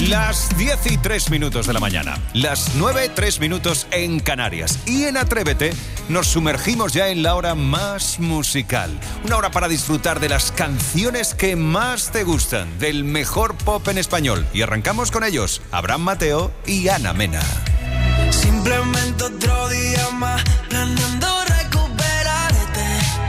Las 10:03 de la mañana, las 9:03 en Canarias. Y en Atrévete nos sumergimos ya en la hora más musical. Una hora para disfrutar de las canciones que más te gustan, del mejor pop en español. Y arrancamos con ellos, Abraham Mateo y Ana Mena. Simplemente otro día más, planeando recuperarte.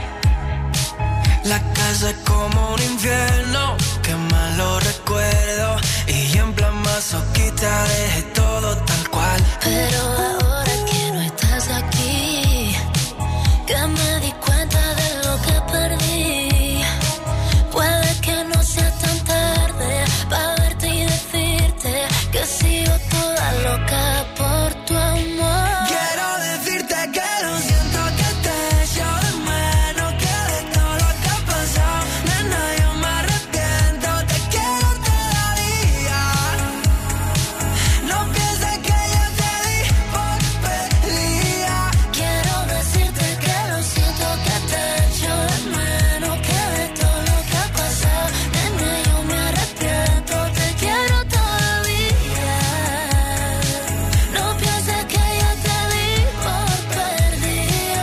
La casa es como un infierno, qué malo recuerdo. Y en plan masoquista dejé todo tal cual. Pero ahora que no estás aquí, que me di cuenta de lo que perdí. Puede que no sea tan tarde para verte y decirte que sigo toda loca por tu amor. Quiero decirte que lo siento, que te echo de menos, que de todo lo que ha pasado, nena, yo me arrepiento, te quiero todavía. No pienses que yo te di por perdida. Quiero decirte que lo siento, que te echo de menos, que de todo lo que ha pasado, nena, yo me arrepiento, te quiero todavía. No pienses que yo te di por perdida.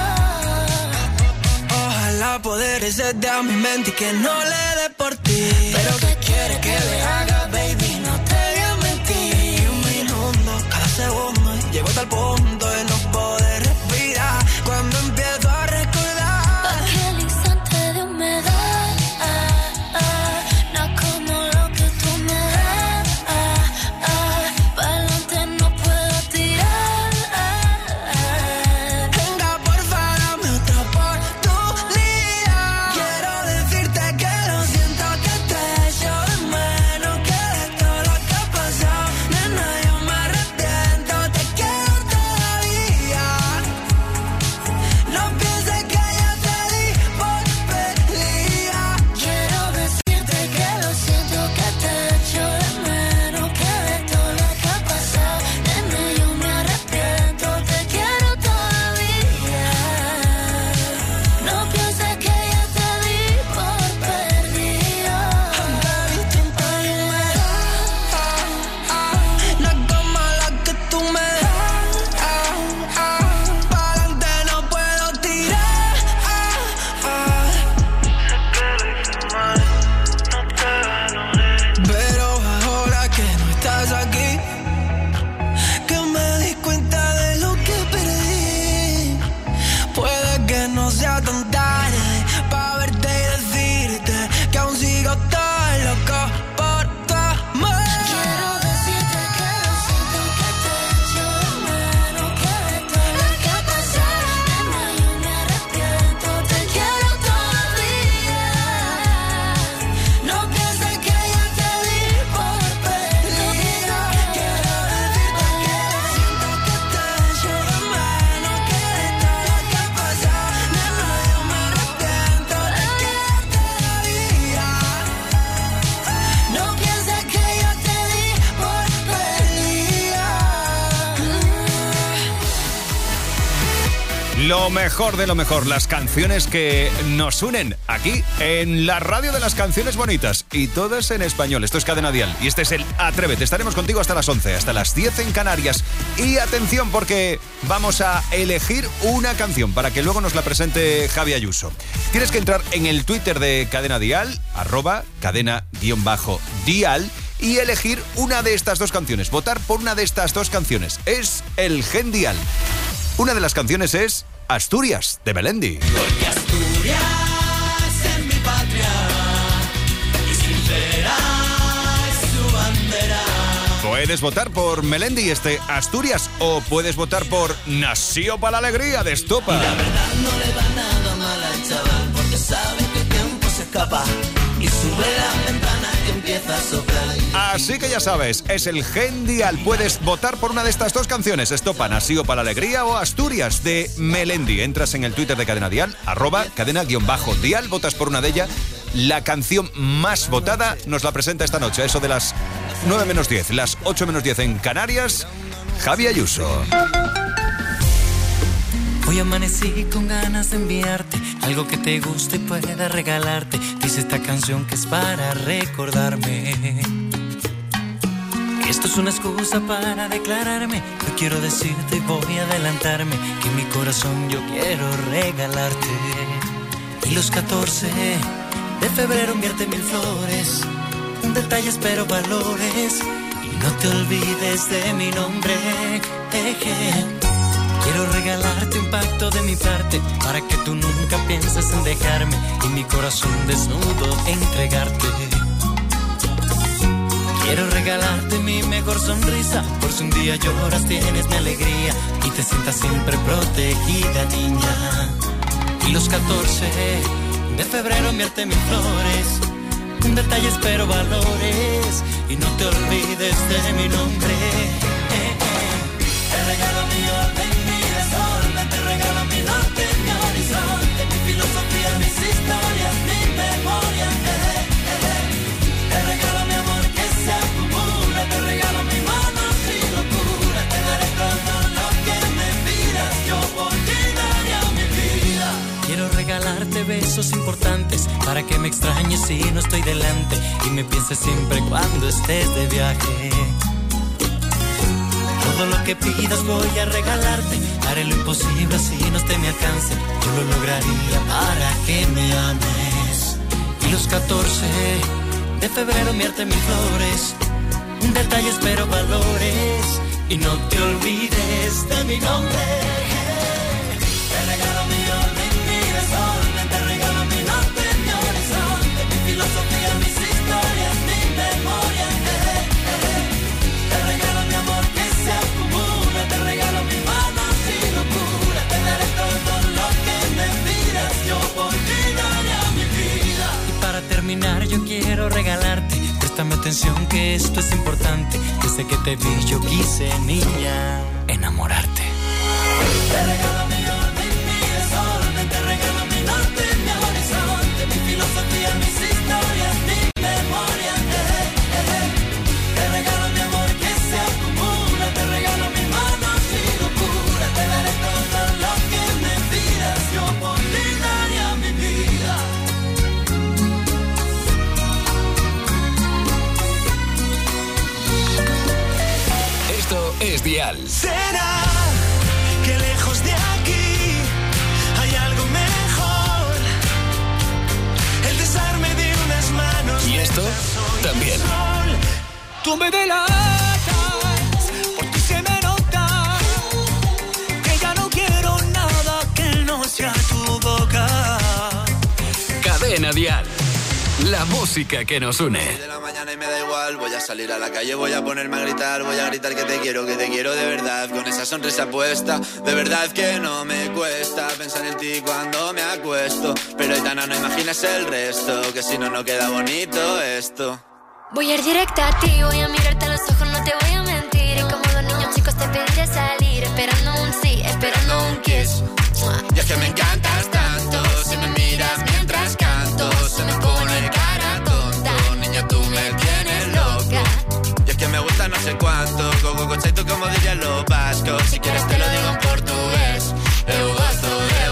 Ojalá poder hacerte a mi mente y que no le dé por ti. Pero ¿qué quieres que le haga, baby? No te voy a mentir. Un minuto, cada segundo, llego hasta el punto de no poder respirar. Cuando empiezo a recordar Aquel instante de humedad, no como lo que tú me das. Pa'lante no puedo tirar. venga, porfa, dame otra oportunidad. Quiero decirte que lo siento, que te echo de menos, que de todo lo que ha pasado, nena, yo me arrepiento, te quiero todavía. No pienses que yo te di por perdida. Quiero decirte que lo siento, que te echo de menos, que de todo lo que ha pasado, nena, yo me arrepiento, te quiero todavía. No pienses que yo te di por perdida. No es como la que tú me das. Pa'lante no puedo tirar. Pero ahora que no estás aquí, que me di cuenta de lo que perdí. Puede que no sea tan tarde pa' verte y decirte que aún sigo tan loco por tu amor. Quiero decirte que lo siento, que te echo de menos, que de todo lo que ha pasado, nena, yo me arrepiento, te quiero todavía. No pienses que yo te di por perdida. Quiero decirte que lo siento, que te echo de menos, que de todo lo que ha pasado, nena, yo me arrepiento, te quiero todavía. No pienses que yo te di por perdida. Lo mejor de lo mejor, las canciones que nos unen aquí en la radio de las canciones bonitas y todas en español. Esto es Cadena Dial y este es el Atrévete. Estaremos contigo hasta las 11, hasta las 10 en Canarias. Y atención porque vamos a elegir una canción para que luego nos la presente Javi Ayuso. Tienes que entrar en el Twitter de Cadena Dial, @cadena_dial, y elegir una de estas dos canciones. Votar por una de estas dos canciones. Es el Gen Dial. Una de las canciones es Asturias, de Melendi. Porque Asturias es mi patria y sincera es su bandera. Puedes votar por Melendi, Asturias, o puedes votar por Nació pa' la alegría, de Estopa. La verdad no le va nada mal al chaval, porque sabe que el tiempo se escapa y sube la ventana que empieza a soplar. Así que ya sabes, es el Gen Dial. Puedes votar por una de estas dos canciones, Estopa, Nació pa' la alegría, o Asturias, de Melendi. Entras en el Twitter de Cadena Dial, @cadena_dial, votas por una de ellas. La canción más votada nos la presenta esta noche, eso de las 9 menos 10, las 8 menos 10 en Canarias, Javi Ayuso. Hoy amanecí con ganas de enviarte algo que te guste y pueda regalarte. Dice esta canción que es para recordarme Y esto es una excusa para declararme. Yo quiero decirte y voy a adelantarme que mi corazón yo quiero regalarte. Y los 14 de febrero enviarte 1000 flores, detalles pero valores. Y no te olvides de mi nombre. Quiero regalarte un pacto de mi parte para que tú nunca pienses en dejarme y mi corazón desnudo entregarte. Quiero regalarte mi mejor sonrisa, por si un día lloras tienes mi alegría y te sientas siempre protegida, niña. Y los 14 de febrero enviarte 1000 flores, detalles pero valores. Y no te olvides de mi nombre. Te regalo mi orden, mi desorden, te regalo mi norte, mi horizonte, mi filosofía, mis historias, mi memoria. Te regalo mi amor que se acumula, te regalo mi mano sin locura, te daré todo lo que me pidas, yo por ti daría mi vida. Quiero regalarte besos importantes para que me extrañes si no estoy delante y me pienses siempre cuando estés de viaje. Todo lo que pidas voy a regalarte, haré lo imposible así no esté a mi alcance, yo lo lograría para que me ames. Y los 14 de febrero enviarte 1000 flores, detalles pero valores. Y no te olvides de mi nombre. Te regalo mi orden, mi desorden, te regalo mi norte, mi horizonte, mi filosofía, mis historias, mi memoria. Te regalo mi amor que se acumula, te regalo mi mano sin locura, te daré todo lo que me pidas, yo por ti daría mi vida. Y para terminar yo quiero regalarte, préstame atención que esto es importante, desde que te vi yo quise, niña, enamorarte. Te regalo mi orden, mi desorden, te regalo mi norte, mi horizonte, mi filosofía, mis historias, mi memoria. Te regalo mi amor que se acumula, te regalo mi mano sin locura, te daré todo lo que me pidas, yo por ti daría mi vida. Esto es Dial. ¿Será que lejos de aquí hay algo mejor? El desarme de unas manos. Y esto también. Tú me delatas, por ti se me nota que ya no quiero nada que no sea tu boca. Cadena Dial. La música que nos une. De la mañana y me da igual, voy a salir a la calle, voy a ponerme a gritar, voy a gritar que te quiero de verdad, con esa sonrisa puesta, de verdad que no me cuesta pensar en ti cuando me acuesto, pero Aitana no imaginas el resto, que si no, no queda bonito esto. Voy a ir directa a ti, voy a mirarte a los ojos, no te voy a mentir. Y como dos niños chicos te pediré salir, esperando un sí, esperando un kiss. Y es que me encantas tanto, si me miras mientras canto, se me pone cara tonta, niña tú me tienes loca. Y es que me gusta no sé cuánto, gogo conceito como dirían los vascos, si quieres te lo digo en portugués, eu gosto de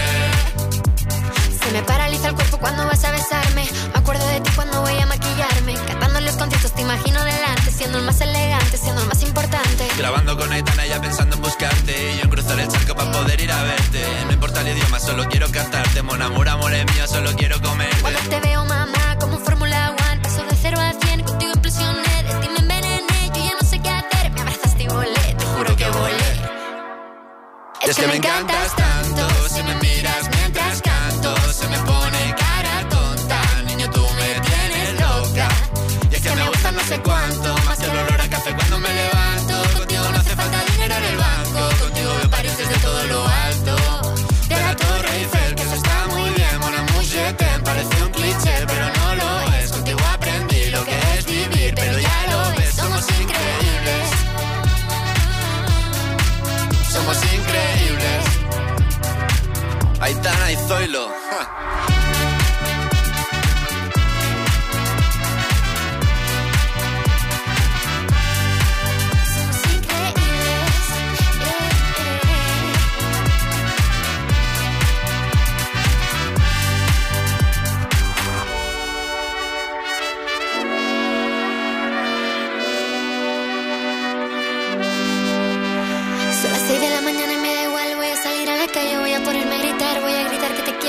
você. Se me paraliza el cuerpo cuando vas a besarme, me acuerdo de ti cuando voy a maquillarme, cantando los conciertos te imagino delante, siendo el más elegante, siendo el más importante. Grabando con Aitana ya pensando en buscarte, y yo en cruzar el charco para poder ir a verte. No importa el idioma, solo quiero cantarte, mon amor, amor es mío, solo quiero comerte. Cuando te veo mamá, como Fórmula 1, paso de 0 a 100, contigo implosioné, de ti me envenené, yo ya no sé qué hacer, me abrazaste y volé, te juro que volé. Es que me encantas tanto, si me miras mientras canto, se me pone cara tonta, niño tú me tienes loca. Y es que me gusta no sé cuánto, más que el olor a café cuando me levanto, contigo no hace falta dinero en el banco, contigo veo París desde todo lo alto, de la Torre Eiffel, que eso está muy bien, mon amour, je t'aime, parece un cliché, pero no lo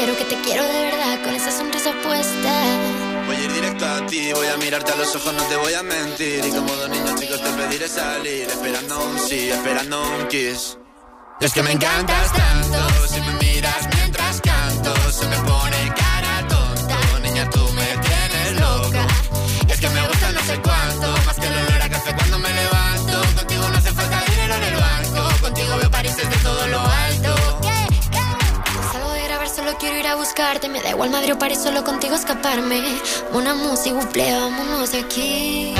pero que te quiero de verdad, con esa sonrisa puesta. Voy a ir directo a ti, voy a mirarte a los ojos, no te voy a mentir. Y como dos niños chicos te pediré salir, esperando un sí, esperando un kiss. Y es que me encantas tanto, si me miras mientras canto, se me pone cara tonta. Niña, tú me tienes loca. Y es que me gusta no sé cuánto, más que el olor a café cuando me levanto. Contigo no hace falta dinero en el banco, contigo veo París desde todo lo alto. Salgo de grabar, solo quiero ir a buscarte. Me da igual Madrid o París, solo contigo escaparme. Una música, buple, vámonos de aquí.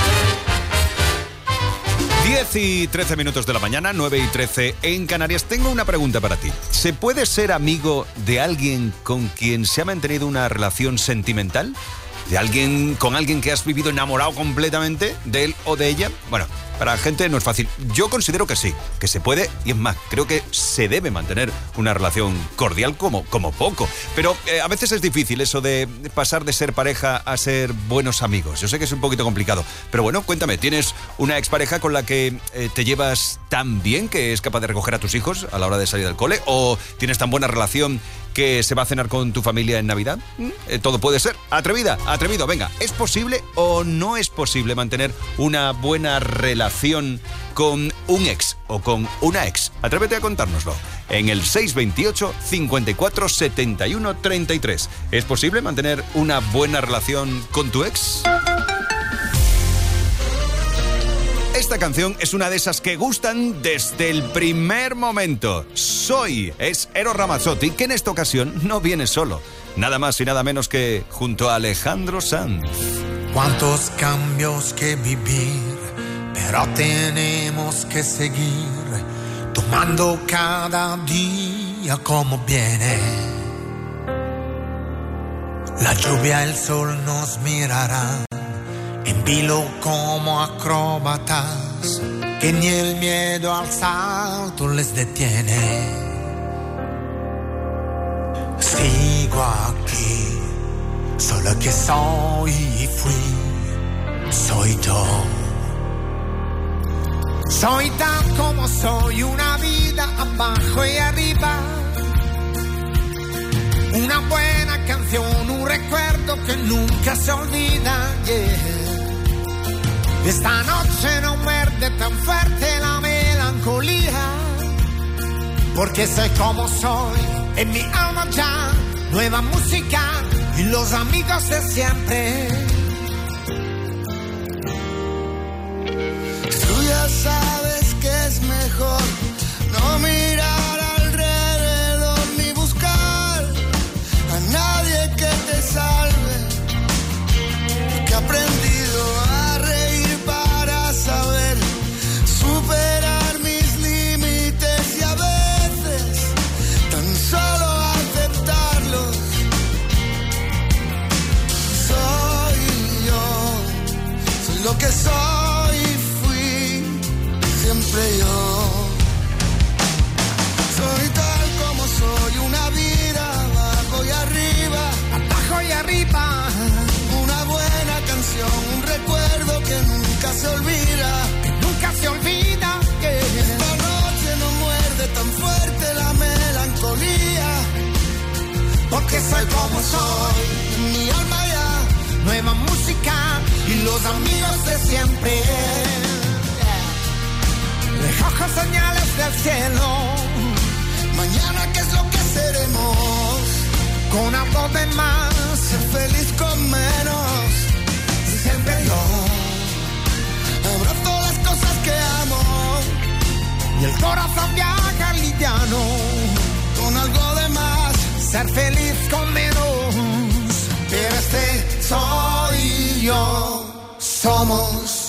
10 y 13 minutos de la mañana, 9 y 13 en Canarias. Tengo una pregunta para ti. ¿Se puede ser amigo de alguien con quien se ha mantenido una relación sentimental? ¿Con alguien que has vivido enamorado completamente de él o de ella? Bueno, para la gente no es fácil. Yo considero que sí, que se puede, y es más, creo que se debe mantener una relación cordial como poco. Pero a veces es difícil eso de pasar de ser pareja a ser buenos amigos. Yo sé que es un poquito complicado, pero bueno, cuéntame, ¿tienes una expareja con la que te llevas tan bien que es capaz de recoger a tus hijos a la hora de salir del cole? ¿O tienes tan buena relación que se va a cenar con tu familia en Navidad? Todo puede ser. Atrevido, venga, ¿es posible o no es posible mantener una buena relación con un ex o con una ex? Atrévete a contárnoslo en el 628 54 71 33. ¿Es posible mantener una buena relación con tu ex? Esta canción es una de esas que gustan desde el primer momento. Es Eros Ramazzotti, que en esta ocasión no viene solo. Nada más y nada menos que junto a Alejandro Sanz. Cuántos cambios que vivir, pero tenemos que seguir, tomando cada día como viene. La lluvia, el sol nos mirarán en vilo como acróbatas, que ni el miedo al salto les detiene. Sigo aquí, solo que soy y fui, soy yo. Soy tan como soy, una vida abajo y arriba, una buena canción, un recuerdo que nunca se olvida, yeah. Esta noche no muerde tan fuerte la melancolía, porque soy como soy, en mi alma ya, nueva música y los amigos de siempre. Tú ya sabes que es mejor no mirar alrededor ni buscar a nadie que te salve, que he aprendido a reír para saber superar mis límites y a veces tan solo aceptarlos. Soy yo, soy lo que soy y fui siempre yo. Soy tal como soy, una vida abajo y arriba, abajo y arriba, una buena canción, un recuerdo que nunca se olvida, que nunca se olvida, que esta noche no muerde tan fuerte la melancolía, porque soy como soy, mi alma ya, nueva música y los amigos de siempre. Recojo señales del cielo, mañana qué es lo que seremos, con algo de más, ser feliz con menos, siempre yo abrazo las cosas que amo, y el corazón viaja liviano, con algo de más, ser feliz con menos, pero este soy yo, somos.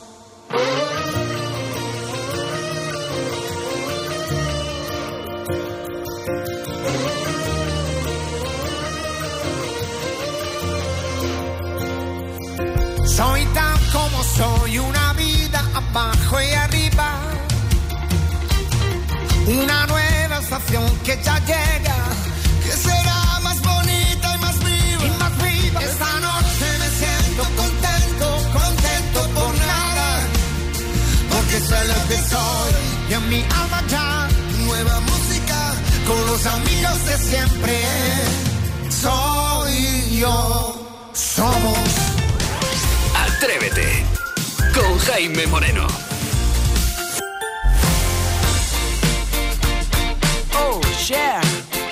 Soy tan como soy, una vida abajo y arriba, una nueva estación que ya llega, Que será más bonita y más viva, y más viva. Esta noche me siento contento por nada, porque soy lo que soy, y en mi alma ya, nueva música con los amigos de siempre. soy yo. Somos Atrévete con Jaime Moreno. Oh, yeah.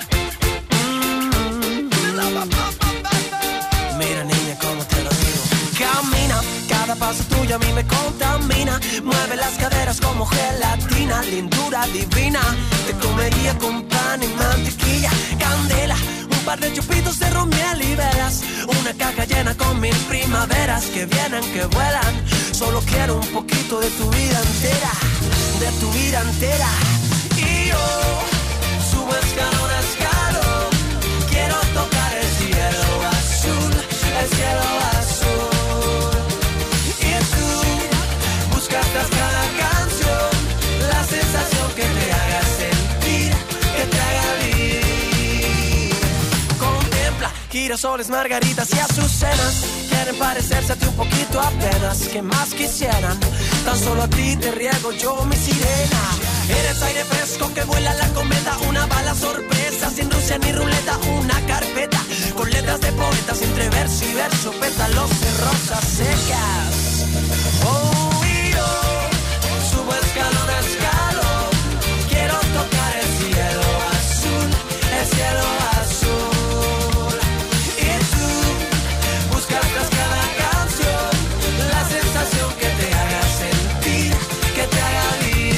Mira, niña, cómo te lo digo. Camina, cada paso tuyo a mí me contamina. Mueve las caderas como gelatina, lindura divina. Te comería con pan y mantequilla, candela, un par de chupitos de ron, miel y velas. Una caja llena con 1000 primaveras que vienen, que vuelan. Solo quiero un poquito de tu vida entera, de tu vida entera. Y yo subo escalón a escalón, quiero tocar el cielo azul, el cielo azul. Y tú buscas tras cada canción la sensación que te haga sentir, que te haga vivir. Contempla girasoles, margaritas y azucenas, quieren parecerse a ti un poquito apenas. ¿Qué más quisieran? Tan solo a ti te riego yo mi sirena. Eres aire fresco que vuela la cometa, una bala sorpresa sin Rusia ni ruleta, una carpeta con letras de poetas entre verso y verso, pétalos de rosas secas. Oh, y yo subo escalón a escalón, quiero tocar el cielo azul, el cielo azul. Y tú buscas tras cada canción la sensación que te haga sentir, que te haga vivir.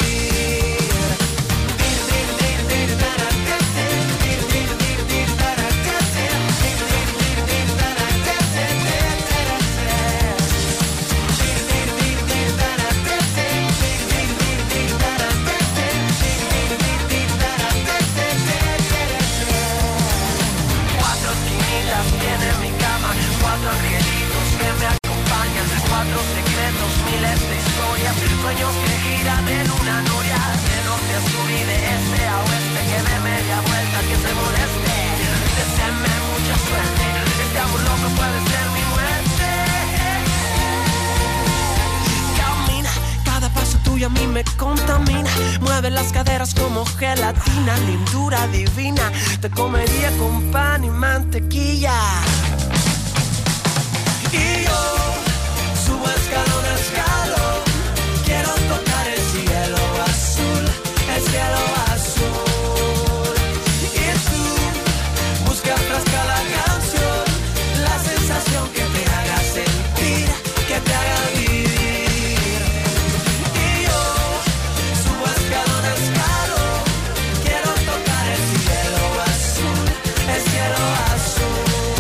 Cuatro angelitos que me acompañan, 4 secretos, miles de historias, sueños que giran en una noria, de norte a sur y de este a oeste, que de media vuelta que se moleste, deseenme mucha suerte, este amor loco puede ser mi muerte. Camina, cada paso tuyo a mí me contamina, mueve las caderas como gelatina, lindura divina, te comería con pan y mantequilla. Y yo subo escalón a escalón, quiero tocar el cielo azul, el cielo azul. Y tú buscas tras cada canción la sensación que te haga sentir, que te haga vivir. Y yo subo escalón a escalón, quiero tocar el cielo azul, el cielo azul.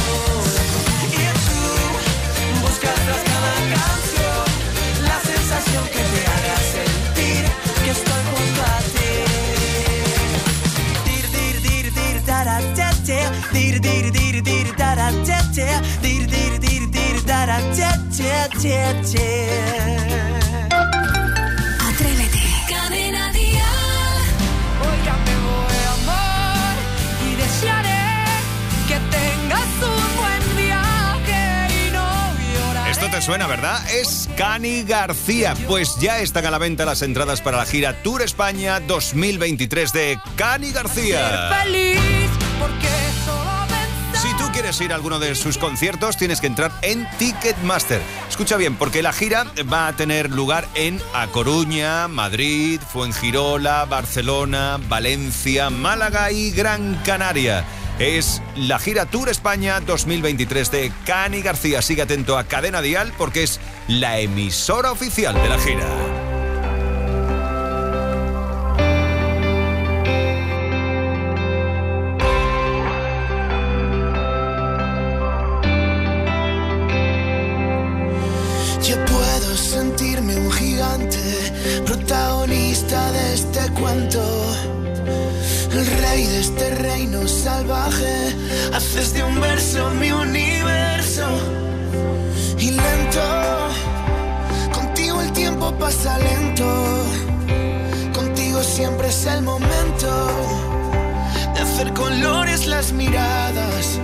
Tras cada canción la sensación que te haga sentir que estoy junto a ti. Dir dir dir dir dara tete, dir dir dir dir dara tete, dir dir dir dir dara tete. Atrévete. Cadena Dial. Hoy ya me voy a amar y desearé que tengas un buen viaje y no lloraré. Esto te suena, ¿verdad? Es Cani García. Pues ya están a la venta las entradas para la gira Tour España 2023 de Cani García. Ser feliz porque solo pensar. Si tú quieres ir a alguno de sus conciertos, tienes que entrar en Ticketmaster. Escucha bien, porque la gira va a tener lugar en A Coruña, Madrid, Fuengirola, Barcelona, Valencia, Málaga y Gran Canaria. Es la gira Tour España 2023 de Cani García. Sigue atento a Cadena Dial porque es la emisora oficial de la gira. Yo puedo sentirme un gigante, protagonista de este cuento, el rey de este reino salvaje. Haces de un verso mi universo. Y lento, contigo el tiempo pasa lento. Contigo siempre es el momento de hacer colores las miradas.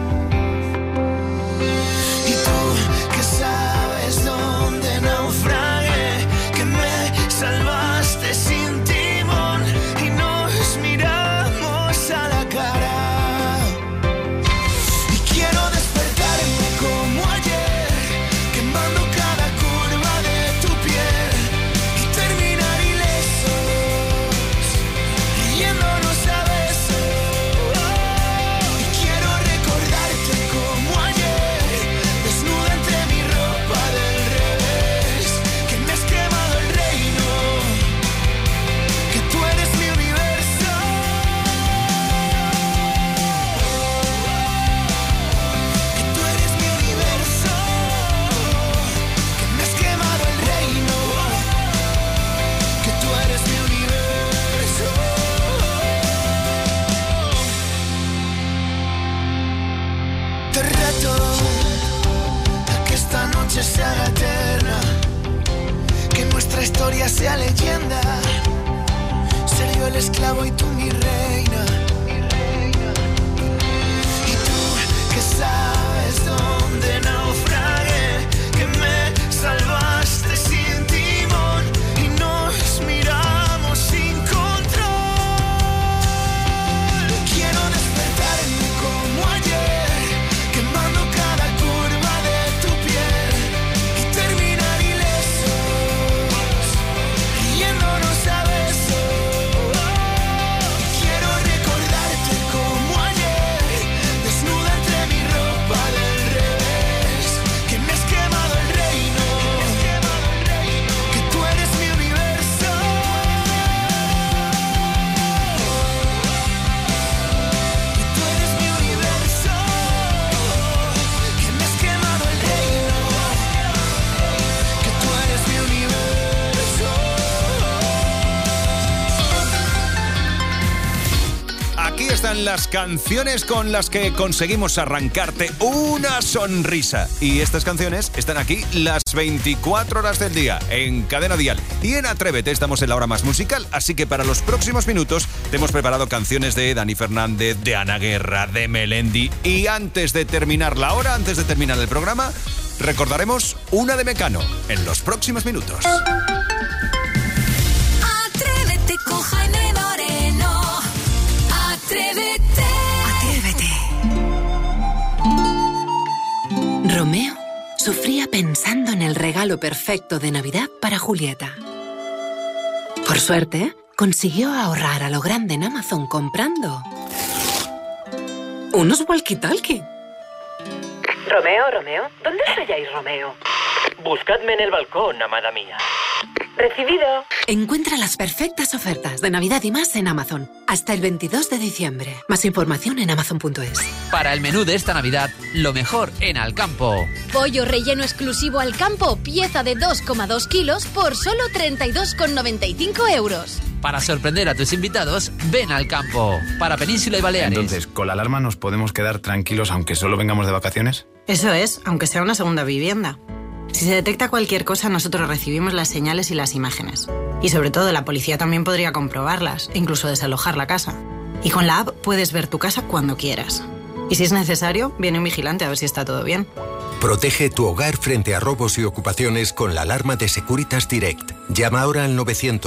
Y tú que sabes dónde naufragué, que me salvaste sin timón y nos miramos a la cara. noche se haga eterna, que nuestra historia sea leyenda. Ser yo el esclavo y tú mi reina. Y tú que sabes dónde naufragué, que me salvaste sin timón y nos miramos sin control. Quiero despertarme como ayer, quemando cada curva de tu piel y terminar ilesos, riéndonos a besos. Quiero recordarte como ayer, desnuda entre mi ropa del revés, que me has quemado el reino, que tú eres mi universo, que tú eres mi universo, que me has quemado el reino, que tú eres mi universo. Aquí están las canciones con las que conseguimos arrancarte una sonrisa. Y estas canciones están aquí las 24 horas del día en Cadena Dial. Y en Atrévete estamos en la hora más musical, así que para los próximos minutos te hemos preparado canciones de Dani Fernández, de Ana Guerra, de Melendi. Y antes de terminar la hora, antes de terminar el programa, recordaremos una de Mecano en los próximos minutos. Atrévete con Jaime Moreno. Atrévete. Atrévete. Romeo sufría pensando en el regalo perfecto de Navidad para Julieta. Por suerte, consiguió ahorrar a lo grande en Amazon comprando unos walkie-talkie. Romeo, ¿dónde estáis, Romeo? Buscadme en el balcón, amada mía. Recibido. Encuentra las perfectas ofertas de Navidad y más en Amazon. Hasta el 22 de diciembre. Más información en amazon.es. Para el menú de esta Navidad, lo mejor en Alcampo. Pollo relleno exclusivo Alcampo, pieza de 2,2 kilos por solo 32,95 euros. Para sorprender a tus invitados, ven al campo. Para Península y Baleares. Entonces, ¿con la alarma nos podemos quedar tranquilos aunque solo vengamos de vacaciones? Eso es, aunque sea una segunda vivienda. Si se detecta cualquier cosa, nosotros recibimos las señales y las imágenes. Y sobre todo, la policía también podría comprobarlas e incluso desalojar la casa. Y con la app puedes ver tu casa cuando quieras. Y si es necesario, viene un vigilante a ver si está todo bien. Protege tu hogar frente a robos y ocupaciones con la alarma de Securitas Direct. Llama ahora al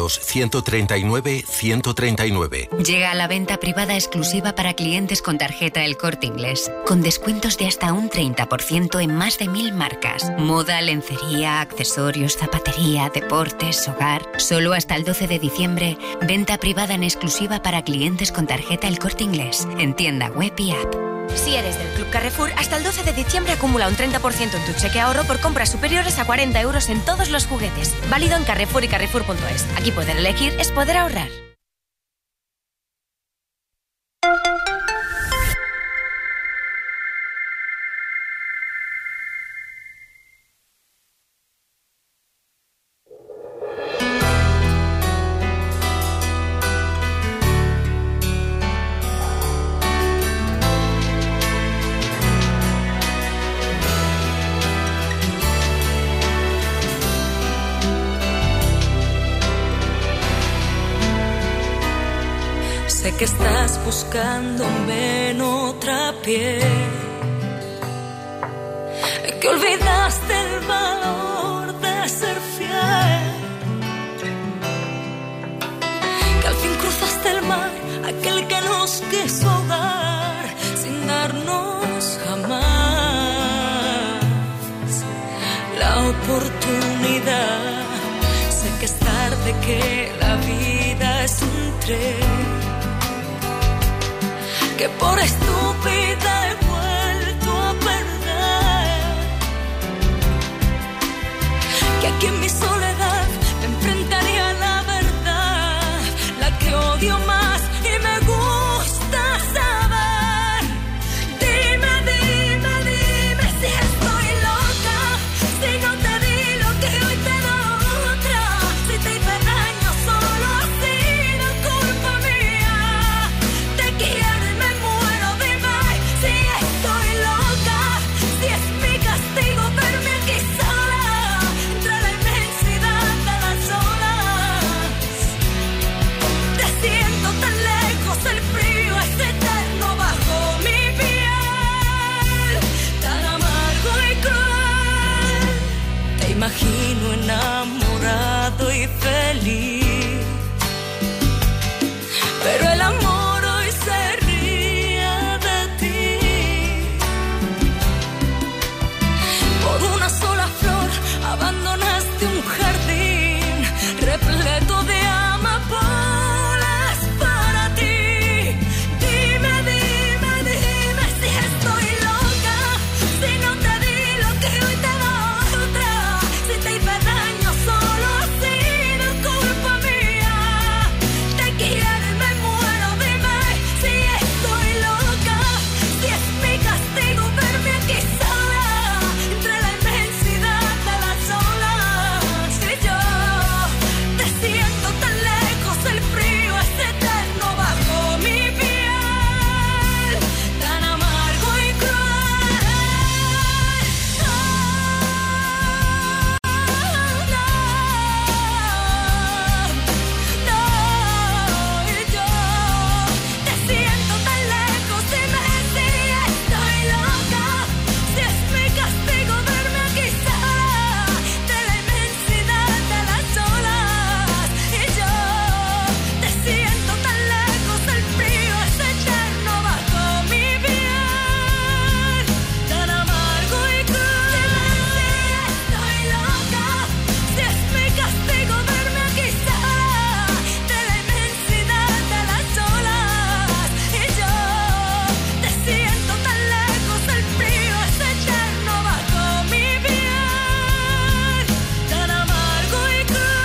900-139-139. Llega a la venta privada exclusiva para clientes con tarjeta El Corte Inglés, con descuentos de hasta un 30% en más de 1000 marcas. Moda, lencería, accesorios, zapatería, deportes, hogar. Solo hasta el 12 de diciembre, venta privada en exclusiva para clientes con tarjeta El Corte Inglés, en tienda web y app. Si eres del Club Carrefour, hasta el 12 de diciembre acumula un 30% en tu cheque ahorro por compras superiores a 40 euros en todos los juguetes. Válido en Carrefour y Carrefour.es. Aquí poder elegir es poder ahorrar. Sé que estás buscándome en otra piel, que olvidaste el valor de ser fiel, que al fin cruzaste el mar, aquel que nos quiso ahogar sin darnos jamás la oportunidad. Sé que es tarde, que la vida es un tren, que por estúpida he vuelto a perder, que aquí en mi soledad me enfrentaría a la verdad, la que odio más y me gusta saber. Dime, dime, dime si estoy loca, si no te di lo que hoy te da otra, si te hice daño solo ha sido culpa mía. Te quiero y me muero, dime si imagino enamorado y feliz. Pero el amor hoy se ríe de ti. Por una sola flor abandonaste un jardín repleto de amapolas para ti. Dime, dime, dime si estoy loca, si no te di lo que hoy te da otra, si te hice daño solo ha sido culpa mía. Te quiero y me muero, dime si estoy loca, si es mi castigo verme aquí sola, entre la inmensidad de las olas. Si yo te siento tan lejos, el frío es eterno bajo mi piel, tan amargo y cruel. Y yo te siento tan lejos, dime si estoy loca, si es mi castigo verme aquí sola, de la inmensidad de las olas. Y yo te siento tan lejos, el frío es eterno bajo mi piel, tan amargo y cruel. Dime si estoy loca, si es mi castigo verme aquí sola, de la inmensidad de las olas. Y yo te siento tan lejos, el frío es eterno bajo mi piel, tan amargo y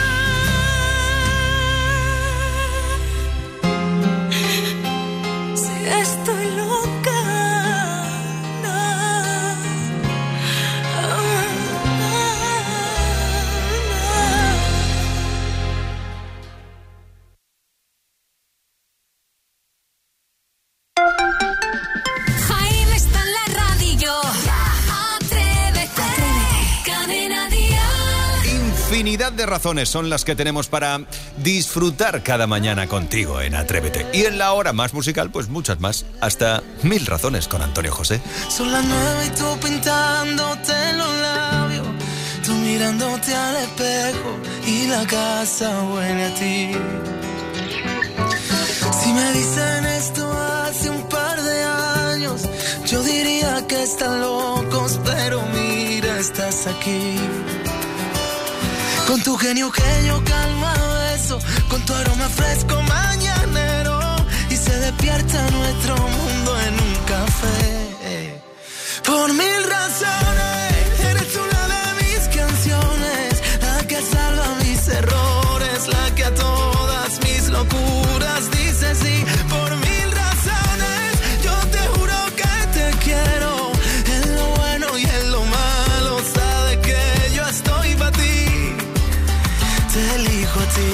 cruel. Si estoy loca, Jaime está en la radio. Atrévete. Cadena Dial. Infinidad de razones son las que tenemos para disfrutar cada mañana contigo en Atrévete. Y en la hora más musical, pues muchas más. Hasta 1000 razones con Antonio José. Son las 9 y tú pintándote los labios, tú mirándote al espejo y la casa huele a ti. Si me dicen esto hace un par de años, yo diría que están locos, pero mira, estás aquí. Con tu genio que yo calmo a beso, con tu aroma fresco mañanero, y se despierta nuestro mundo en un café. Por 1000 razones, eres tú la de mis canciones, la que salva mis errores, la que a todas mis locuras dice sí. Por 1000 razones, yo te juro que te quiero, en lo bueno y en lo malo, sabes que yo estoy para ti, te elijo a ti.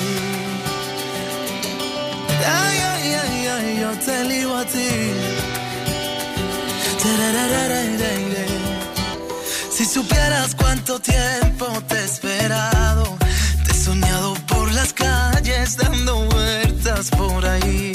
Ay, ay, ay, ay, yo te elijo a ti. Si supieras cuánto tiempo te he esperado, te he soñado por las calles dando vueltas por ahí.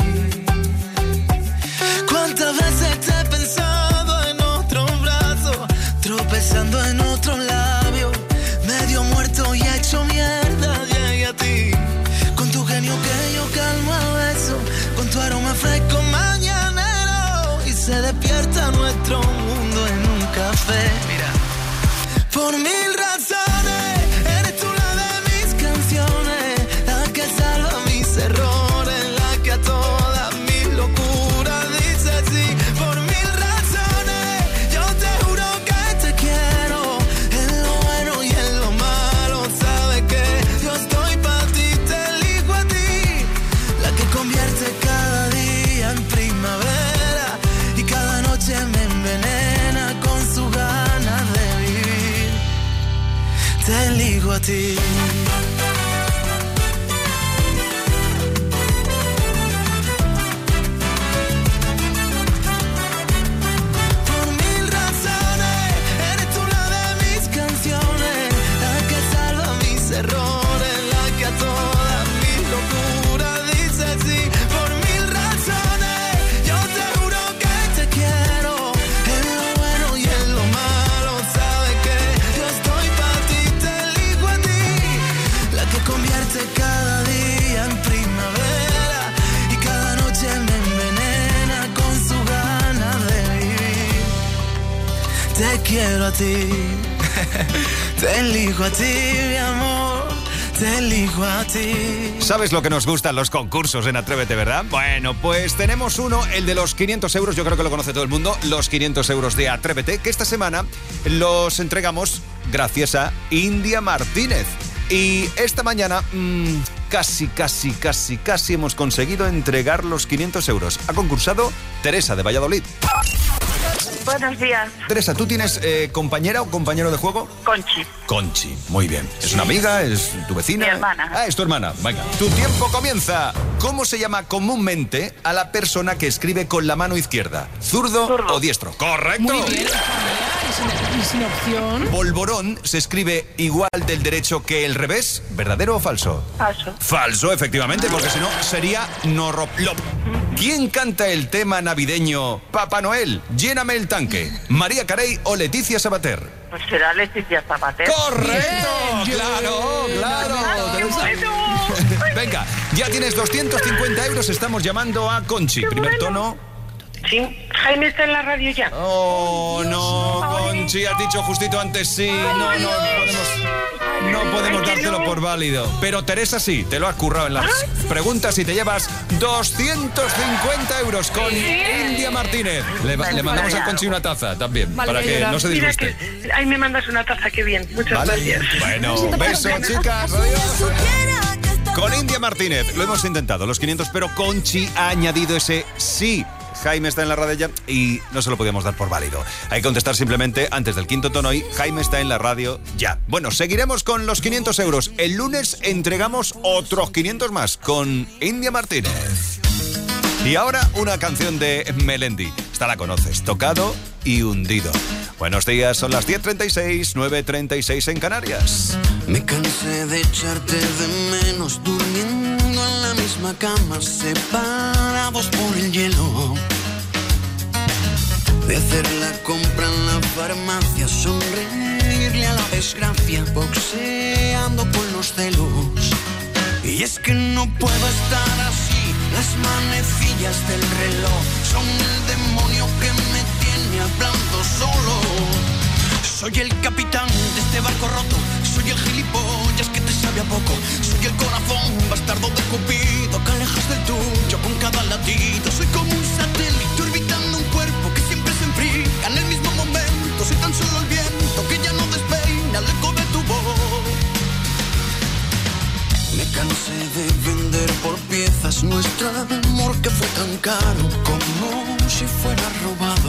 Cuántas veces te he pensado en otro brazo, tropezando en otro labio, medio muerto y hecho mierda, llegué a ti. Con tu genio que yo calmo a beso, con tu aroma fresco mañanero, y se despierta nuestro mundo en un café. Mira. Por 1000 razones, eres tú la de mis canciones, la que salva mis errores, la que a todas mis locuras dice sí. Por 1000 razones, yo te juro que te quiero, en lo bueno y en lo malo, sabes que yo estoy para ti, te elijo a ti, la que convierte cada día en primavera y cada noche me envenena con su ganas de vivir. Te elijo a ti. Por 1000 razones, eres tú la de mis canciones, la que salva mis errores, la que a todas mis locuras dice sí. Por 1000 razones, yo te juro que te quiero, en lo bueno y en lo malo, sabes que yo estoy para ti, te quiero a ti. Te elijo a ti, mi amor. Te elijo a ti. ¿Sabes lo que nos gustan los concursos en Atrévete, verdad? Bueno, pues tenemos uno, el de los 500 euros, yo creo que lo conoce todo el mundo, los 500 euros de Atrévete, que esta semana los entregamos gracias a India Martínez. Y esta mañana, casi hemos conseguido entregar los 500 euros. Ha concursado Teresa de Valladolid. Buenos días. Teresa, ¿tú tienes compañera o compañero de juego? Conchi, muy bien. ¿Es una amiga? ¿Es tu vecina? Mi hermana. Ah, es tu hermana. Venga, tu tiempo comienza. ¿Cómo se llama comúnmente a la persona que escribe con la mano izquierda? ¿Zurdo o diestro? ¡Correcto! Muy bien. Y sin opción. Polvorón se escribe igual del derecho que el revés. ¿Verdadero o falso? Falso. Falso, efectivamente, porque si no sería norroplop. ¿Quién canta el tema navideño Papá Noel? Lléname el tanque. ¿María Carey o Leticia Sabater? Pues será Leticia Sabater. ¡Correcto! ¡Claro! Venga, ya tienes 250 euros. Estamos llamando a Conchi. Primer tono. Sí, Jaime está en la radio ya. Oh, no, Conchi, has dicho justito antes sí. No podemos dártelo por válido. Pero Teresa sí, te lo has currado en las preguntas y te llevas 250 euros con India Martínez. Le mandamos a Conchi una taza también, para que no se disguste. Ahí me mandas una taza, qué bien. Muchas gracias. Bueno, beso, chicas. Adiós. Con India Martínez, lo hemos intentado, los 500, pero Conchi ha añadido ese sí. Jaime está en la radio ya y no se lo podíamos dar por válido. Hay que contestar simplemente antes del quinto tono y Jaime está en la radio ya. Bueno, seguiremos con los 500 euros. El lunes entregamos otros 500 más con India Martínez. Y ahora una canción de Melendi. Esta la conoces, Tocado y Hundido. Buenos días, son las 10:36, 9:36 en Canarias. Me cansé de echarte de menos durmiendo en la misma cama, separados por el hielo. De hacer la compra en la farmacia, sonreírle a la desgracia, boxeando con los celos. Y es que no puedo estar así, las manecillas del reloj son el demonio que me tiene hablando solo. Soy el capitán de este barco roto, soy el gilipollas que te sabe a poco, soy el corazón bastardo de Cupido que alejas del tuyo con cada latido. Soy como un satélite orbitando un cuerpo que siempre se enfría en el mismo momento. Soy tan solo el viento que ya no despeina el eco de tu voz. Me cansé de vender por piezas nuestro amor que fue tan caro como si fuera robado.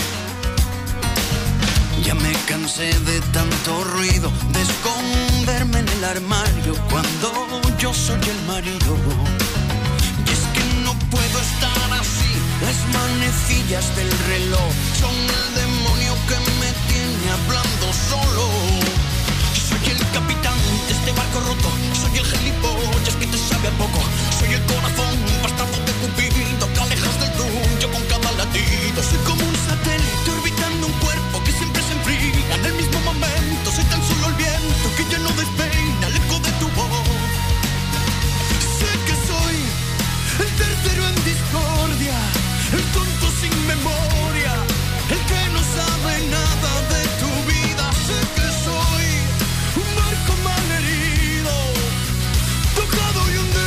Ya me cansé de tanto ruido, de esconderme en el armario cuando yo soy el marido. Y es que no puedo estar así, las manecillas del reloj son el demonio que me tiene hablando solo. Soy el capitán de este barco roto, soy el gilipollas que te sabe a poco, soy el corazón bastardo de Cupido que alejas del tuyo con cada latido. Soy como un satélite orbitando un cuerpo que siempre se enfría en el mismo momento. Soy tan solo el viento que ya no despeina el eco de tu voz. Sé que soy el tercero en discordia, el tonto sin memoria, el que no sabe nada de tu vida. Sé que soy un barco malherido, tocado y hundido.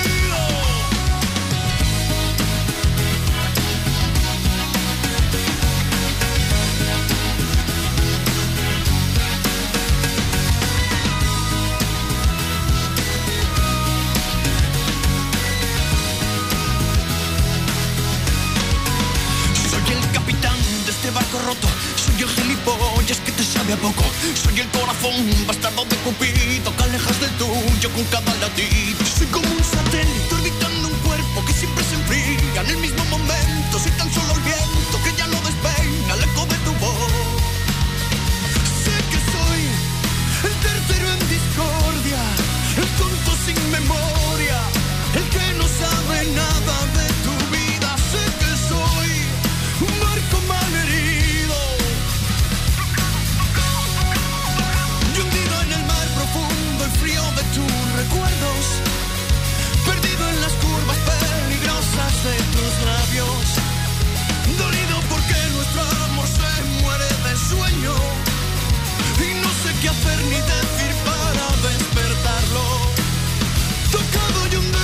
Barco roto, soy el gilipollas que te sabe a poco, soy el corazón bastardo de Cupido que alejas del tuyo con cada latido. Soy como un satélite orbitando un cuerpo que siempre se enfría en el mismo momento. Soy tan solo el viento que ya no despeina el eco de tu voz. Sé que soy el tercero en discordia, el tonto sin memoria, el que no sabe nada de tu vida. Sé que soy un barco malherido, y hundido en el mar profundo y frío de tus recuerdos, perdido en las curvas peligrosas de tus labios. qué hacer ni decir para despertarlo. Tocado y hundido.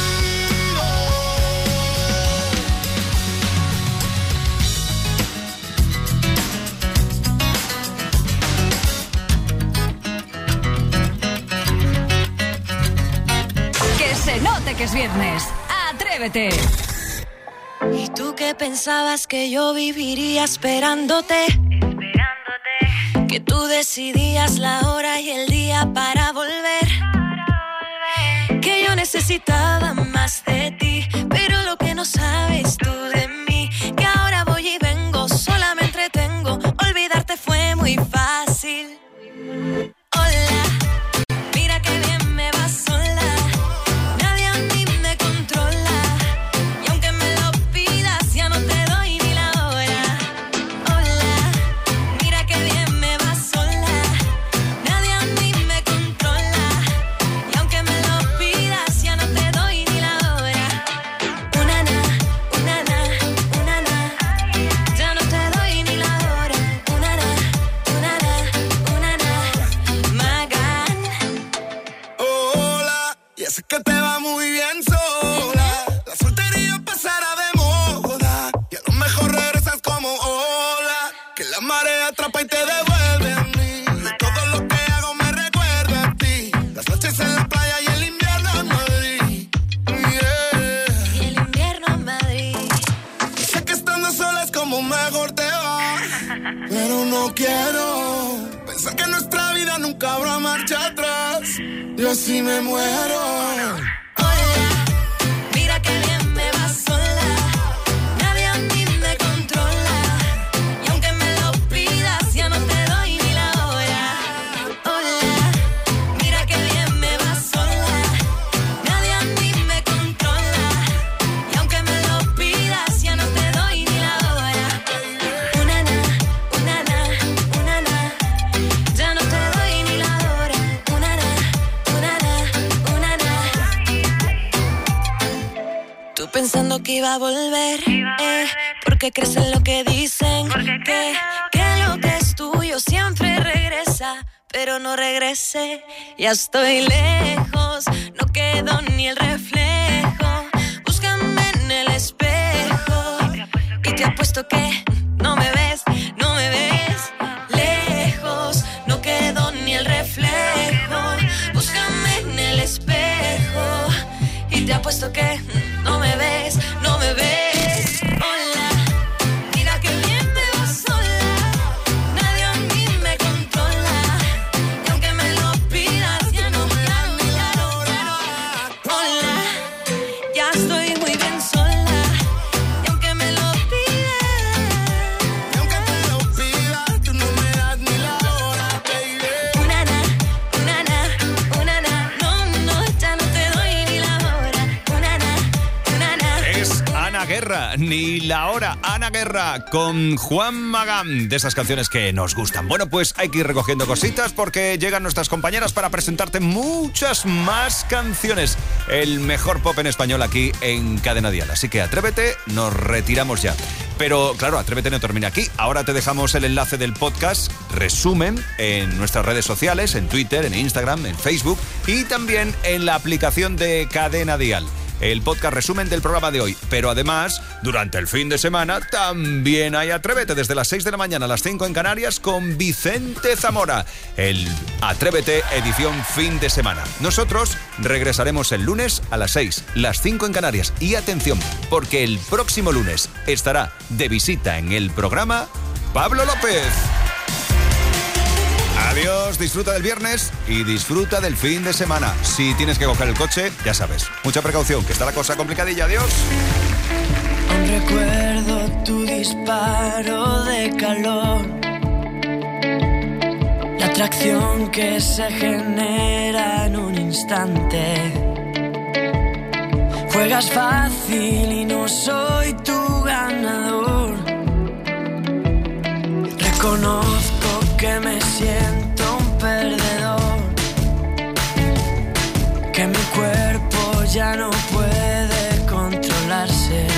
Que se note que es viernes. Atrévete. ¿Y tú qué pensabas que yo viviría esperándote? Que tú decidías la hora y el día para volver. Que yo necesitaba más de ti, pero lo que no sabes tú de mí, que ahora voy y vengo, sola me entretengo. Olvidarte fue muy fácil. Hola, mira que bien me va sola. Nadie a mí me controla. Y aunque me lo pidas, ya no te doy ni la hora. Hola, mira que bien me va sola. Nadie a mí me controla. Y aunque me lo pidas, ya no te doy ni la hora. Una na, una na, una na. Ya no te doy ni la hora. Una na, una na, una na. Magan. Hola, y es que te va muy bien sola. La soltería pasará de moda. Y a lo mejor regresas como ola. Que la marea atrapa y te devuelve a mí. Y todo lo que hago me recuerda a ti. Las noches en la playa y el invierno en Madrid. Yeah. Y el invierno en Madrid. Y sé que estando sola es como mejor te va. Pero no quiero pensar que nuestra vida nunca habrá marcha atrás. Yo sí me muero. Mira que bien me va sola. Nadie a mí me controla. Y aunque me lo pidas, ya no te doy ni la hora. Hola, mira que bien me va sola. Nadie a mí me controla. Y aunque me lo pidas, ya no te doy ni la hora. Una na, una na, una na. Ya no te doy ni la hora. Una na, una na, una na. Tú pensando que iba a volver, porque crees en lo que dicen, que lo que es tuyo siempre regresa, pero no regrese. Ya estoy lejos, no quedo ni el reflejo. Búscame en el espejo y te apuesto que no me ves, no me ves. Lejos, no quedo ni el reflejo. Búscame en el espejo y te apuesto que no me ves, no me ves. Hola, mira que bien me va sola. Nadie a mí me controla. Y aunque me lo pidas, ya no me da ni la hora. Hola, ya estoy muy bien sola. Y aunque me lo pidas, Y aunque te lo pidas, tú no me das ni la hora, baby. una na, una na, una na. No, no, ya no te doy ni la hora. Una na, una na. Es Ana Guerra, ni la hora. Ana Guerra con Juan Magán, de esas canciones que nos gustan. Bueno, pues hay que ir recogiendo cositas porque llegan nuestras compañeras para presentarte muchas más canciones. El mejor pop en español aquí en Cadena Dial. Así que atrévete, nos retiramos ya. Pero claro, atrévete no termina aquí. Ahora te dejamos el enlace del podcast resumen en nuestras redes sociales, en Twitter, en Instagram, en Facebook y también en la aplicación de Cadena Dial. El podcast resumen del programa de hoy. Pero además, durante el fin de semana también hay Atrévete desde las 6 de la mañana a las 5 en Canarias con Vicente Zamora. El Atrévete edición fin de semana. Nosotros regresaremos el lunes a las 6, las 5 en Canarias. Y atención, porque el próximo lunes estará de visita en el programa Pablo López. Adiós, disfruta del viernes y disfruta del fin de semana. Si tienes que coger el coche, ya sabes, mucha precaución, que está la cosa complicadilla. Adiós. Aún recuerdo tu disparo de calor, la atracción que se genera en un instante. Juegas fácil y no soy tu ganador. Reconozco que me siento un perdedor, que mi cuerpo ya no puede controlarse.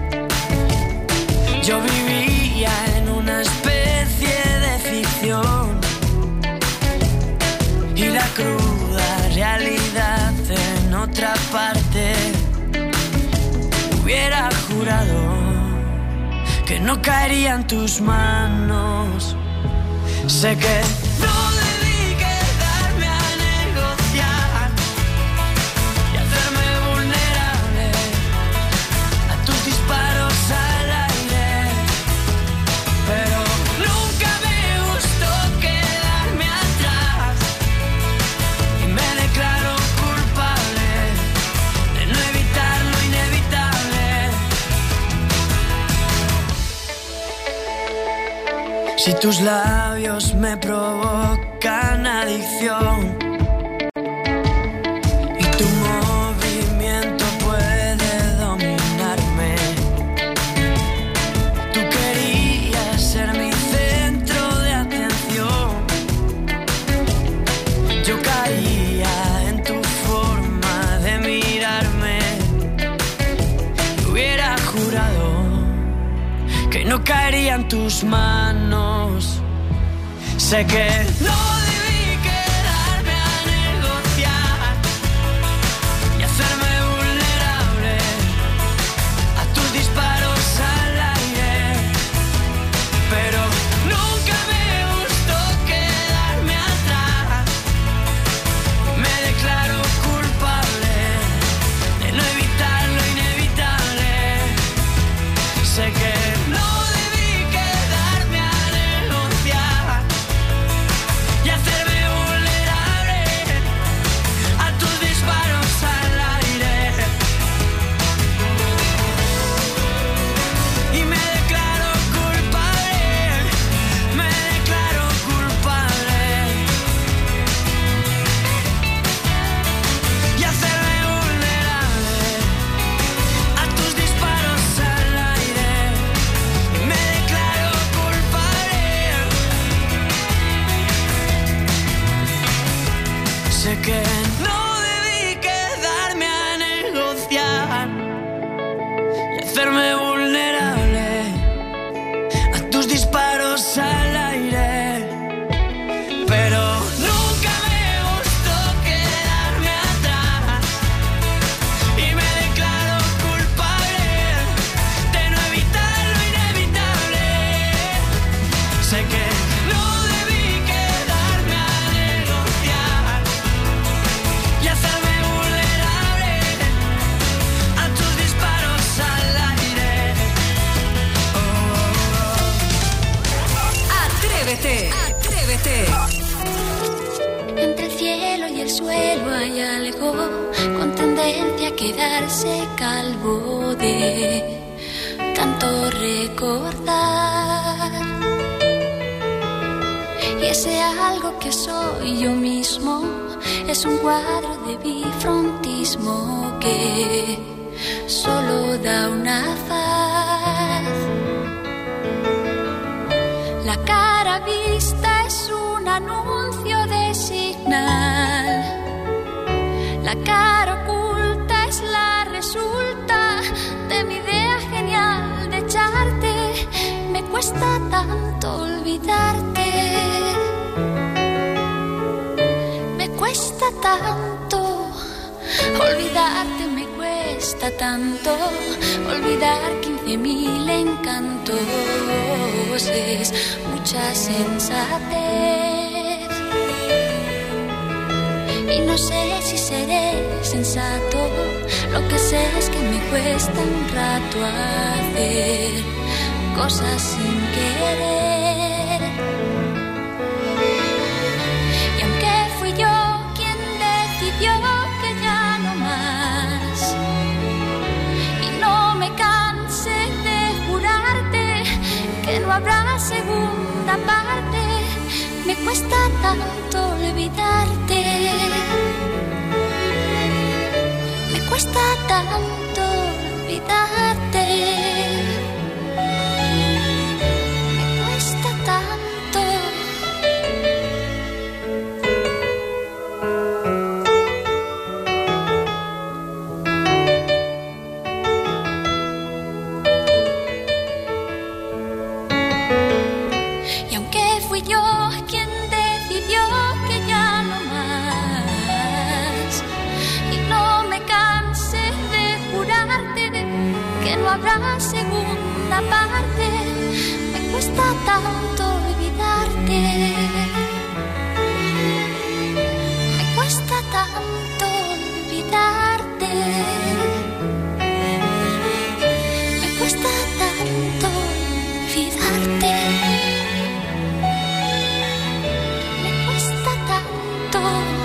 Yo vivía en una especie de ficción, cruda realidad en otra parte. Hubiera jurado que no caería en tus manos. Sé que no debí quedarme a negociar y hacerme vulnerable a tus disparos al aire, pero nunca me gustó quedarme atrás y me declaro culpable de no evitar lo inevitable. Si tus labios me provocan adicción y tu movimiento puede dominarme, tú querías ser mi centro de atención. Yo caía en tu forma de mirarme y hubiera jurado que no caería en tus manos. Sé que no debí quedarme a negociar y hacerme vulnerable a tus disparos al aire, pero nunca me gustó quedarme atrás y me declaro culpable de no evitar lo inevitable. Sé que no debí quedarme a negociar y hacerme vulnerable a tus disparos al aire, y me declaro culpable, me declaro culpable, y hacerme vulnerable a tus disparos al aire, y me declaro culpable. Sé que no debí quedarme a negociar y hacerme vulnerable a tus disparos al aire, pero nunca me gustó quedarme atrás y me declaro culpable de no evitar lo inevitable. Sé que no debí quedarme a negociar y hacerme vulnerable a tus disparos al aire. Atrévete, atrévete. Entre el cielo y el suelo hay algo con tendencia a quedarse calvo de tanto recordar. Y ese algo que soy yo mismo es un cuadro de bifrontismo que solo da una faz. La cara vista es un anuncio de señal. La cara oculta es la resulta de mi idea genial de echarte. Me cuesta tanto olvidarte. Me cuesta tanto olvidarte. Me cuesta tanto olvidar 15.000 encantos. Es mucha sensatez y no sé si seré sensato. Lo que sé es que me cuesta un rato hacer cosas sin querer. Y aunque fui yo quien decidió que ya no más, y no me canse de jurarte que no habrá segunda parte, me cuesta tanto olvidarte. Me cuesta tanto olvidarte. Me cuesta tanto. Y aunque fui yo quien decidió que ya no más, habrá segunda parte. Me cuesta tanto olvidarte. Me cuesta tanto olvidarte. Me cuesta tanto olvidarte. Me cuesta tanto.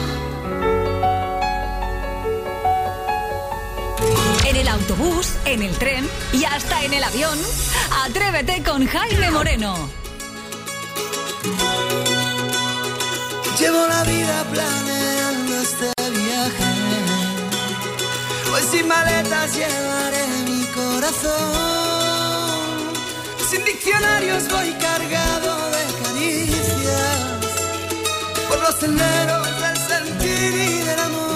En el autobús, en el tren y hasta en el avión, Atrévete con Jaime Moreno. Llevo la vida planeando este viaje. Hoy sin maletas llevaré mi corazón. Sin diccionarios voy cargado de caricias. Por los senderos del sentir y del amor.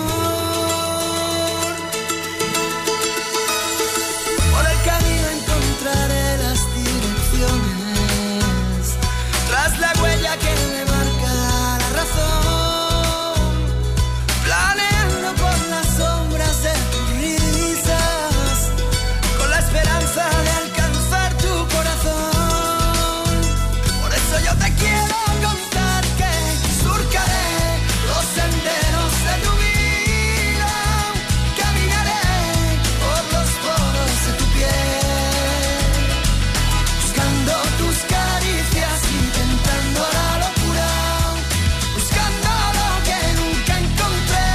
Por el camino encontraré las direcciones. Tras la huella que me marca la razón. Planeando por las sombras de tus risas. Con la esperanza de alcanzar tu corazón. Por eso yo te quiero contar que surcaré los senderos de tu vida. Caminaré por los poros de tu piel. Buscando tus caricias, intentando la locura. Buscando lo que nunca encontré.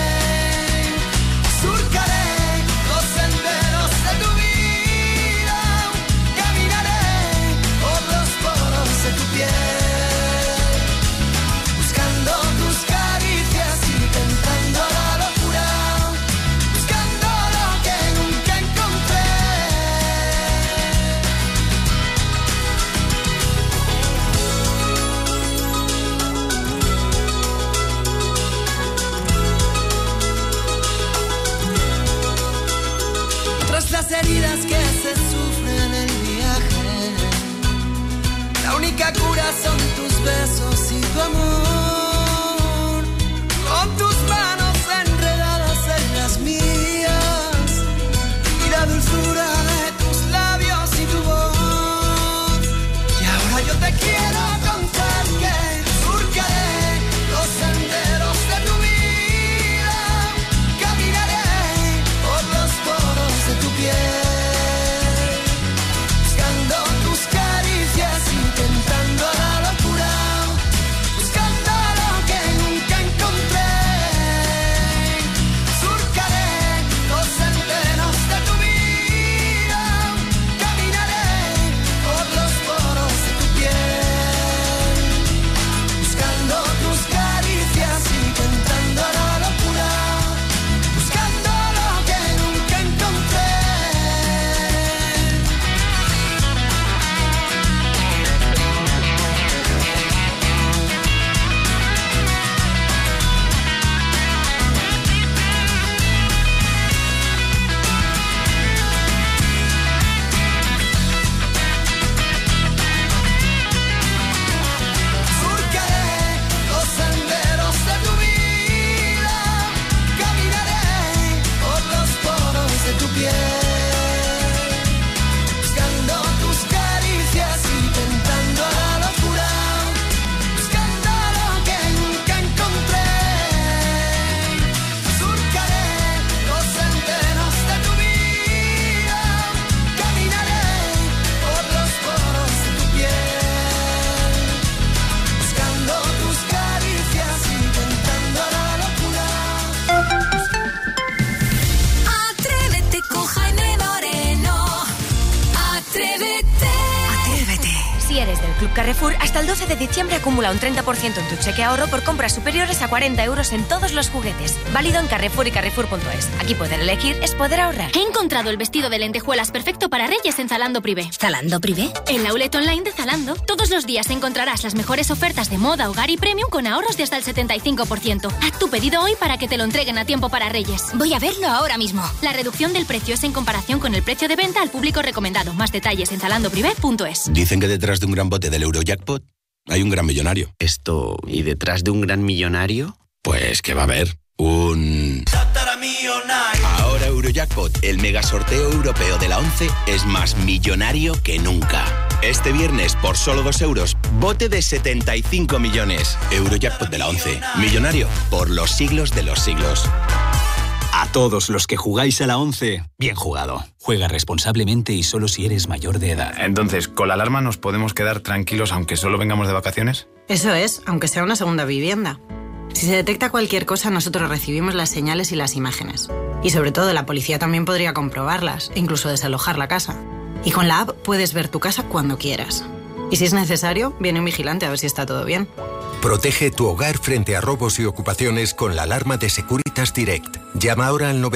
Surcaré los senderos de tu vida. Caminaré por los poros de tu piel. Buscando tus caricias, intentando la locura. Buscando lo que nunca encontré. Tras las heridas que se sufren en el viaje, la única cura son tus besos y tu amor. Con tus manos enredadas en las mías y la dulzura de tus labios y tu voz. Y ahora yo te quiero contar que surcaré los senderos de tu vida. Caminaré por los poros de tu piel. Buscando tus caricias, intentando la locura. Buscando lo que nunca encontré. Surcaré los senderos de tu vida. Caminaré por los poros de tu piel. Buscando tus caricias, intentando la locura. Buscando lo que nunca encontré. Surcaré los senderos de tu vida. Caminaré por los poros de tu piel. Buscando tus caricias, intentando la locura. Buscando lo que nunca encontré. Surcaré los senderos de tu vida. Caminaré por los poros de tu piel. Buscando tus caricias, intentando la locura. Atrévete con Jaime Moreno. Atrévete. Atrévete. Si eres del Club Carrefour, hasta el 12 de diciembre acumula un 30% en tu cheque ahorro por compras superiores a 40 euros en todos los juguetes. Válido en Carrefour y Carrefour.es. Aquí poder elegir es poder ahorrar. He encontrado el vestido de lentejuelas perfecto para Reyes en Zalando Privé. ¿Zalando Privé? En la outlet online de Zalando, todos los días encontrarás las mejores ofertas de moda, hogar y premium con ahorros de hasta el 75%. Haz tu pedido hoy para que te lo entreguen a tiempo para Reyes. Voy a verlo ahora mismo. La reducción del precio es en comparación con el precio de venta al público recomendado. Más detalles en zalandoprivé.es. Dicen que detrás de un gran bote del Eurojackpot hay un gran millonario. ¿Y detrás de un gran millonario? Pues que va a haber un... Ahora Eurojackpot, el mega sorteo europeo de la 11, es más millonario que nunca. Este viernes, por solo 2 euros, bote de 75 millones. Eurojackpot de la 11. Millonario por los siglos de los siglos. A todos los que jugáis a la 11, bien jugado. Juega responsablemente y solo si eres mayor de edad. Entonces, ¿con la alarma nos podemos quedar tranquilos aunque solo vengamos de vacaciones? Eso es, aunque sea una segunda vivienda. Si se detecta cualquier cosa, nosotros recibimos las señales y las imágenes. Y sobre todo, la policía también podría comprobarlas e incluso desalojar la casa. Y con la app puedes ver tu casa cuando quieras. Y si es necesario, viene un vigilante a ver si está todo bien. Protege tu hogar frente a robos y ocupaciones con la alarma de Securitas Direct. Llama ahora al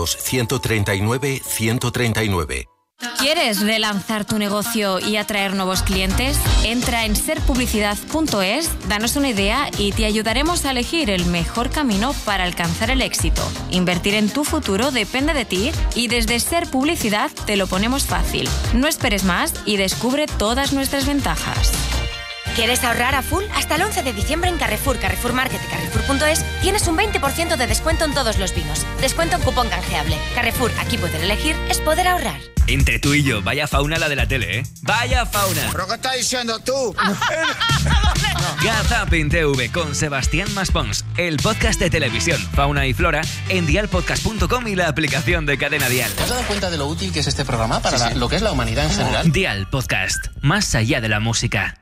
900-139-139. ¿Quieres relanzar tu negocio y atraer nuevos clientes? Entra en serpublicidad.es, danos una idea y te ayudaremos a elegir el mejor camino para alcanzar el éxito. Invertir en tu futuro depende de ti y desde Ser Publicidad te lo ponemos fácil. No esperes más y descubre todas nuestras ventajas. ¿Quieres ahorrar a full? Hasta el 11 de diciembre en Carrefour, Carrefour Market y Carrefour.es tienes un 20% de descuento en todos los vinos. Descuento en cupón canjeable. Carrefour, aquí poder elegir es poder ahorrar. Entre tú y yo, vaya fauna la de la tele, ¿eh? ¡Vaya fauna! ¿Pero qué estás diciendo tú? Gazapin TV con Sebastián Maspons, el podcast de televisión Fauna y Flora en dialpodcast.com y la aplicación de Cadena Dial. ¿Te has dado cuenta de lo útil que es este programa para lo que es la humanidad en general? Dial Podcast, más allá de la música.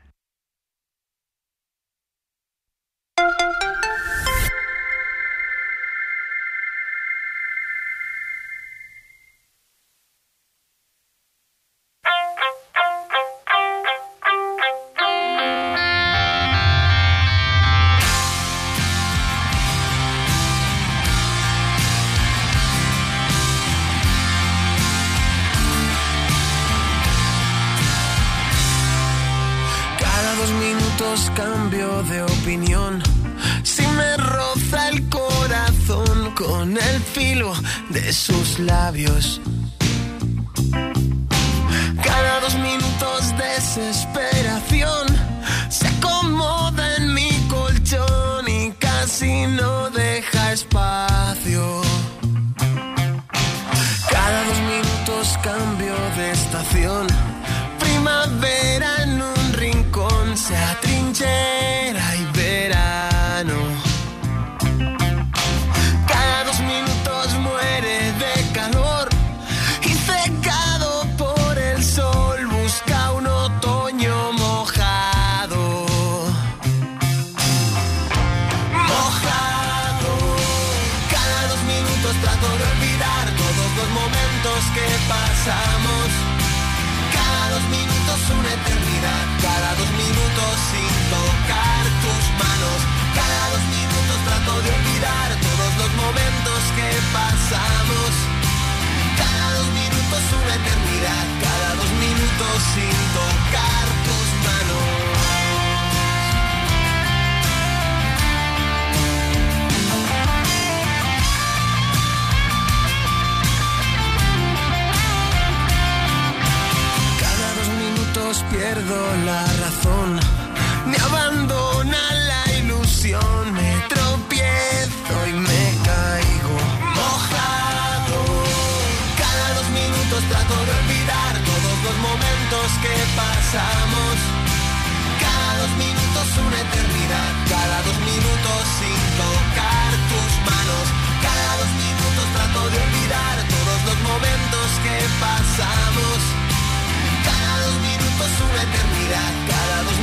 Cambio de opinión, si me roza el corazón con el filo de sus labios. Cada 2 minutos desesperación se acomoda en mi colchón y casi no deja espacio. Cada 2 minutos cambio de estación, primavera en un rincón se atrinchera y verano. Cada 2 minutos muere de calor y cegado por el sol busca un otoño mojado. Mojado. Cada 2 minutos trato de olvidar todos los momentos que pasamos. Cada 2 minutos una eternidad, cada 2 minutos sin tocar tus manos. Cada 2 minutos trato de olvidar todos los momentos que pasamos. Cada 2 minutos una eternidad, cada 2 minutos sin tocar tus manos. Pierdo la razón, me abandona la ilusión, me tropiezo y me caigo mojado. Cada 2 minutos trato de olvidar todos los momentos que pasamos. Cada 2 minutos una eternidad, cada 2 minutos sin tocar tus manos. Cada 2 minutos trato de olvidar todos los momentos que pasamos. Cada 2 minutos una eternidad, cada 2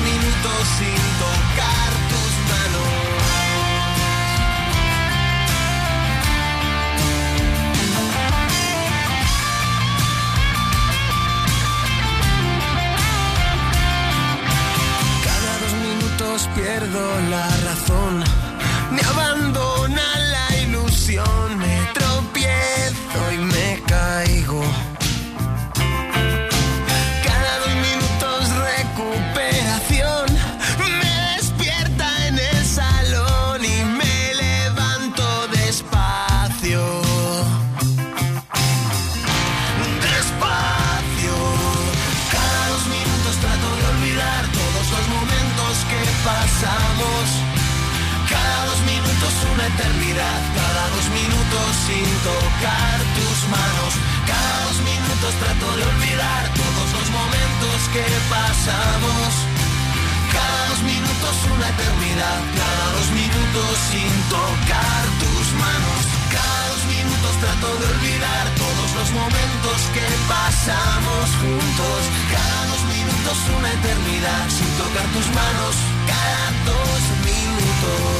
eternidad. Cada 2 minutos sin tocar tus manos. Cada 2 minutos trato de olvidar todos los momentos que pasamos. Cada 2 minutos una eternidad. Cada 2 minutos sin tocar tus manos. Cada 2 minutos trato de olvidar todos los momentos que pasamos juntos. Cada 2 minutos una eternidad sin tocar tus manos. Cada 2 minutos.